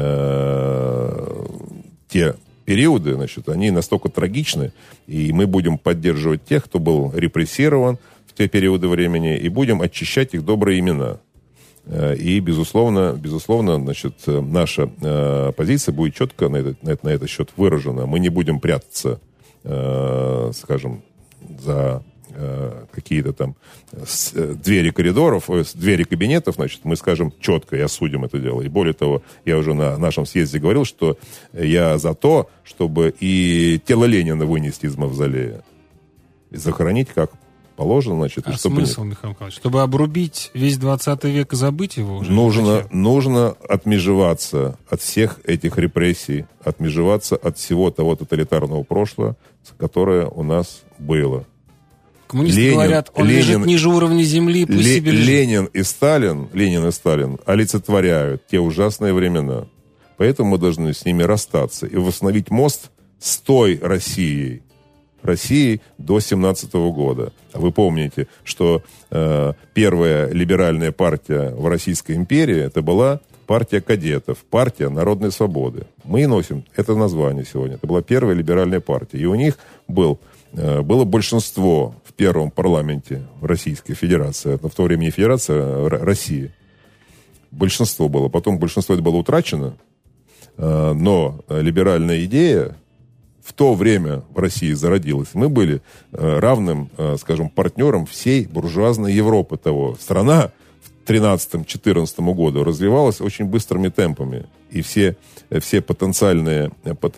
те периоды, значит, они настолько трагичны, и мы будем поддерживать тех, кто был репрессирован в те периоды времени, и будем очищать их добрые имена. И, безусловно, значит, наша позиция будет четко на этот счет выражена. Мы не будем прятаться, скажем, за какие-то там двери коридоров, двери кабинетов, значит, мы скажем четко и осудим это дело. И более того, я уже на нашем съезде говорил, что я за то, чтобы и тело Ленина вынести из мавзолея и захоронить как положено, значит. А смысл, Михаил Михайлович? Чтобы обрубить весь 20 век и забыть его уже? Нужно отмежеваться от всех этих репрессий, отмежеваться от всего того тоталитарного прошлого, которое у нас было. Коммунисты говорят, он лежит ниже уровня земли, пусть себе лежит. Ленин и Сталин олицетворяют те ужасные времена. Поэтому мы должны с ними расстаться и восстановить мост с той Россией до 17 года. А вы помните, что первая либеральная партия в Российской империи это была партия кадетов, партия народной свободы. Мы носим это название сегодня. Это была первая либеральная партия. И у них было большинство в первом парламенте Российской Федерации, но в то время не Федерация, а Россия. Большинство было. Потом большинство это было утрачено, но либеральная идея в то время в России зародилась. Мы были равным, скажем, партнером всей буржуазной Европы того. Страна в 13-14 году развивалась очень быстрыми темпами. И все потенциальные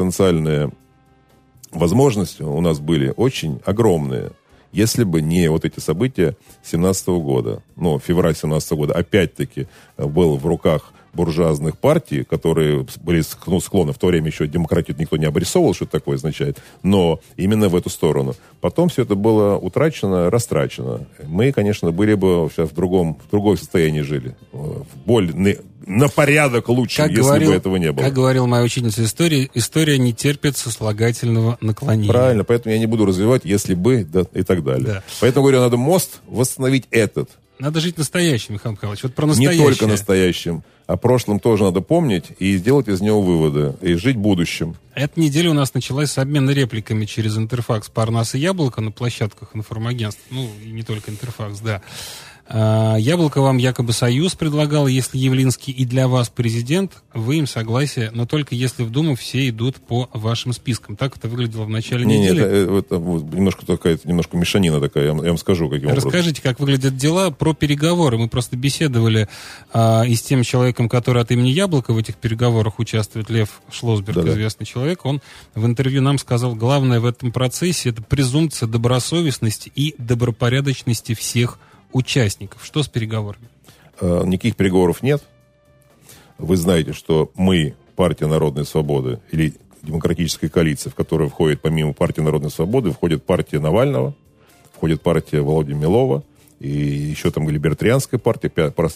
возможности у нас были очень огромные, если бы не вот эти события 17 года. Но февраль 17 года опять-таки был в руках буржуазных партий, которые были склонны, в то время еще демократию никто не обрисовывал, что это такое означает, но именно в эту сторону. Потом все это было утрачено, растрачено. Мы, конечно, были бы сейчас в другом состоянии жили. На порядок лучше, если бы этого не было. Как говорил моя учительница истории, история не терпит сослагательного наклонения. Правильно, поэтому я не буду развивать, если бы, да, и так далее. Да. Поэтому, говорю, надо мост восстановить этот. Надо жить настоящим, Михаил Михайлович. Вот про настоящее. Не только настоящим. О прошлом тоже надо помнить и сделать из него выводы. И жить будущим. Эта неделя у нас началась с обмена репликами через Интерфакс, Парнас и Яблоко на площадках информагентств. Ну, и не только Интерфакс, да. Яблоко вам якобы союз предлагал, если Явлинский и для вас президент, вы им согласие, но только если в Думу все идут по вашим спискам. Так это выглядело в начале недели. Нет, это немножко мешанина такая, я вам скажу, каким образом. Расскажите, как выглядят дела про переговоры. Мы просто беседовали и с тем человеком, который от имени Яблока в этих переговорах участвует, Лев Шлосберг, известный человек. Он в интервью нам сказал, главное в этом процессе это презумпция добросовестности и добропорядочности всех участников. Что с переговорами? Никаких переговоров нет. Вы знаете, что мы, партия Народной Свободы, или демократическая коалиция, в которую входит, помимо партии Народной Свободы, входит партия Навального, входит партия Володимира Милова, и еще там либертарианская партия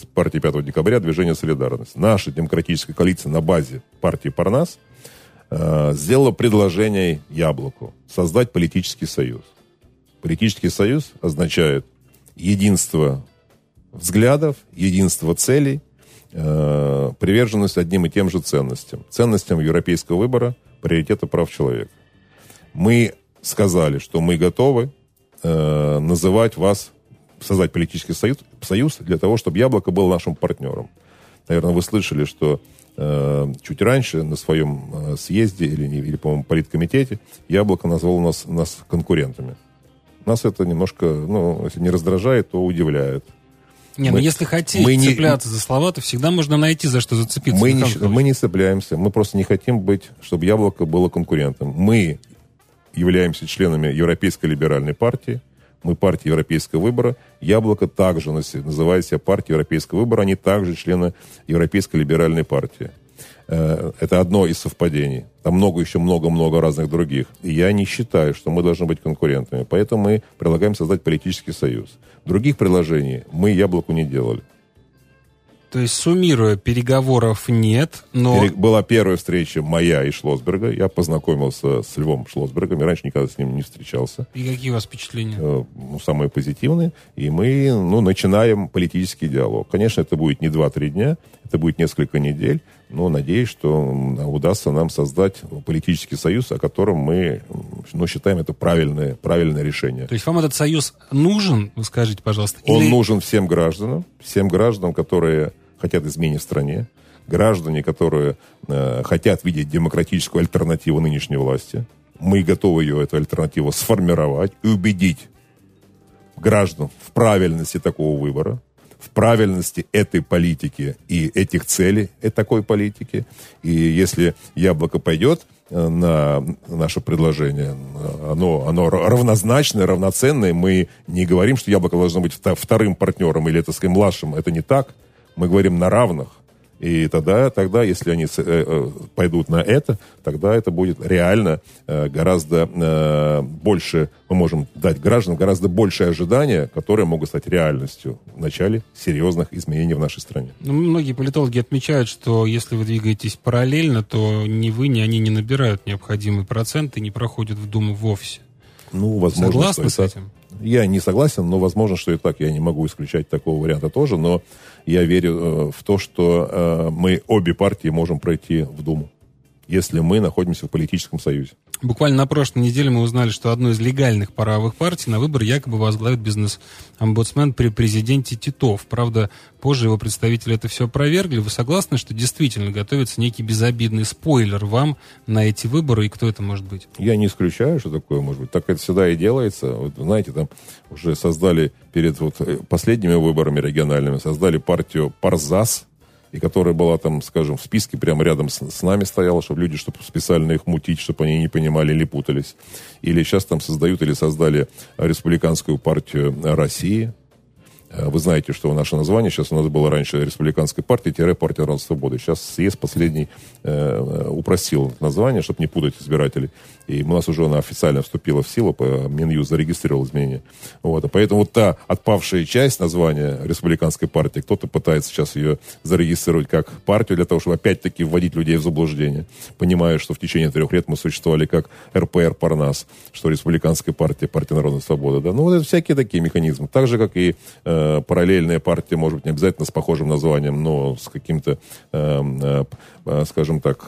5 декабря, Движение «Солидарность». Наша демократическая коалиция на базе партии Парнас сделала предложение Яблоку создать политический союз. Политический союз означает единство взглядов, единство целей, приверженность одним и тем же ценностям. Ценностям европейского выбора, приоритета прав человека. Мы сказали, что мы готовы называть вас, создать политический союз для того, чтобы Яблоко был нашим партнером. Наверное, вы слышали, что чуть раньше на своем съезде или по-моему, политкомитете Яблоко назвало нас конкурентами. Нас это немножко, если не раздражает, то удивляет. Если хотите цепляться за слова, то всегда можно найти, за что зацепиться. Мы не цепляемся, мы просто не хотим быть, чтобы Яблоко было конкурентом. Мы являемся членами Европейской либеральной партии, мы партия Европейского выбора. Яблоко также называет себя партией Европейского выбора, они также члены Европейской либеральной партии. Это одно из совпадений. Там много разных других. И я не считаю, что мы должны быть конкурентами. Поэтому мы предлагаем создать политический союз. Других предложений мы Яблоку не делали. То есть, суммируя, переговоров нет, но... Была первая встреча моя и Шлосберга. Я познакомился с Львом Шлосбергом. Я раньше никогда с ним не встречался. И какие у вас впечатления? Самые позитивные. И мы начинаем политический диалог. Конечно, это будет не 2-3 дня. Это будет несколько недель. Но надеюсь, что удастся нам создать политический союз, о котором мы считаем это правильное решение. То есть вам этот союз нужен, вы скажите, пожалуйста? Он нужен всем гражданам, которые хотят изменений в стране, граждане, которые хотят видеть демократическую альтернативу нынешней власти. Мы готовы эту альтернативу сформировать и убедить граждан в правильности такого выбора, в правильности этой политики и этих целей такой политики. И если Яблоко пойдет на наше предложение, оно равнозначное, равноценное. Мы не говорим, что Яблоко должно быть вторым партнером или, так сказать, младшим. Это не так. Мы говорим на равных. И тогда, если они пойдут на это, тогда это будет реально гораздо больше, мы можем дать гражданам гораздо большее ожидания, которые могут стать реальностью в начале серьезных изменений в нашей стране. Многие политологи отмечают, что если вы двигаетесь параллельно, то ни вы, ни они не набирают необходимый процент и не проходят в Думу вовсе. Возможно, согласны с этим? Я не согласен, но возможно, что и так. Я не могу исключать такого варианта тоже, но я верю в то, что мы обе партии можем пройти в Думу, если мы находимся в политическом союзе. Буквально на прошлой неделе мы узнали, что одну из легальных правовых партий на выбор якобы возглавит бизнес-омбудсмен при президенте Титов. Правда, позже его представители это все опровергли. Вы согласны, что действительно готовится некий безобидный спойлер вам на эти выборы, и кто это может быть? Я не исключаю, что такое может быть. Так это всегда и делается. Знаете, там уже создали перед последними выборами региональными, создали партию «Парзас», и которая была там, скажем, в списке прямо рядом с нами стояла, чтобы люди, чтобы специально их мутить, чтобы они не понимали или путались. Или сейчас там создали республиканскую партию России. Вы знаете, что наше название сейчас у нас было раньше республиканской партия-партия Народной Свободы. Сейчас съезд последний упростил название, чтобы не путать избирателей. И у нас уже она официально вступила в силу, Минюст зарегистрировал изменения. Поэтому та отпавшая часть названия республиканской партии, кто-то пытается сейчас ее зарегистрировать как партию для того, чтобы опять-таки вводить людей в заблуждение, понимая, что в течение 3 лет мы существовали как РПР Парнас, что республиканская партия, партия Народной Свободы. Да? Это всякие такие механизмы. Так же, как и параллельная партия, может быть, не обязательно с похожим названием, но с каким-то, скажем так,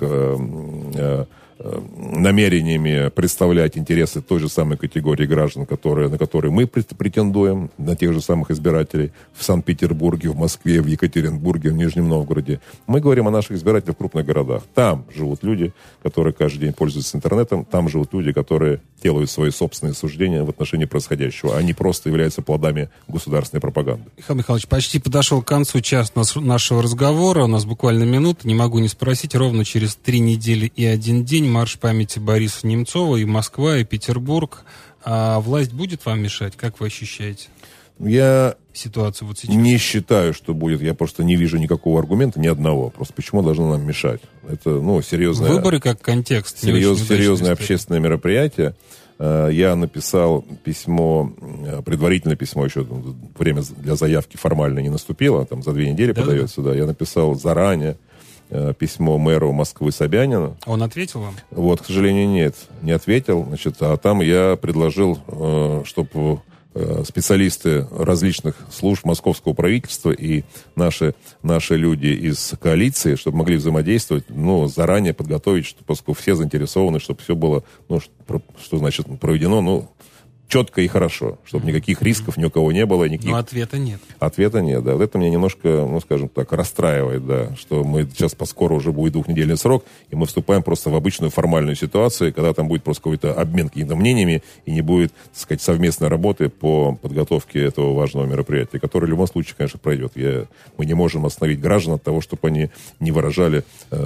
намерениями представлять интересы той же самой категории граждан, на которые мы претендуем, на тех же самых избирателей в Санкт-Петербурге, в Москве, в Екатеринбурге, в Нижнем Новгороде. Мы говорим о наших избирателях в крупных городах. Там живут люди, которые каждый день пользуются интернетом, там живут люди, которые делают свои собственные суждения в отношении происходящего. Они просто являются плодами государственной пропаганды. Михаил Михайлович, почти подошел к концу час нашего разговора. У нас буквально минута. Не могу не спросить. Ровно через 3 недели и 1 день марш памяти Бориса Немцова, и Москва, и Петербург. А власть будет вам мешать? Как вы ощущаете ситуацию вот сейчас? Не считаю, что будет. Я просто не вижу никакого аргумента, ни одного. Просто почему должно нам мешать? Это, серьезное... Выборы как контекст. Серьезное общественное мероприятие. Я написал письмо, предварительное письмо, еще время для заявки формально не наступило, там за 2 недели подается, да. Я написал заранее письмо мэру Москвы Собянину. Он ответил вам? Вот, к сожалению, нет, не ответил. Значит, а там я предложил, чтобы специалисты различных служб московского правительства и наши люди из коалиции, чтобы могли взаимодействовать, заранее подготовить, что, поскольку все заинтересованы, чтобы все было, что значит проведено, четко и хорошо, чтобы никаких рисков ни у кого не было. Но ответа нет. Ответа нет, да. Вот это меня немножко, скажем так, расстраивает, да, что мы сейчас поскоро уже будет 2-недельный срок, и мы вступаем просто в обычную формальную ситуацию, когда там будет просто какой-то обмен какими-то мнениями, и не будет, так сказать, совместной работы по подготовке этого важного мероприятия, которое в любом случае, конечно, пройдет. Мы не можем остановить граждан от того, чтобы они не выражали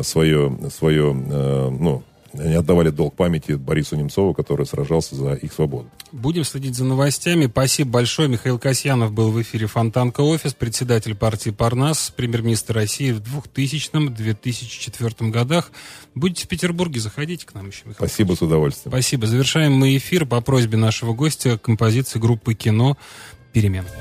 они отдавали долг памяти Борису Немцову, который сражался за их свободу. Будем следить за новостями. Спасибо большое. Михаил Касьянов был в эфире Фонтанка Офис, председатель партии Парнас, премьер-министр России в 2000-2004 годах. Будете в Петербурге, заходите к нам еще, Михаил. Спасибо, с удовольствием. Спасибо. Завершаем мы эфир по просьбе нашего гостя композиции группы «Кино» «Перемен».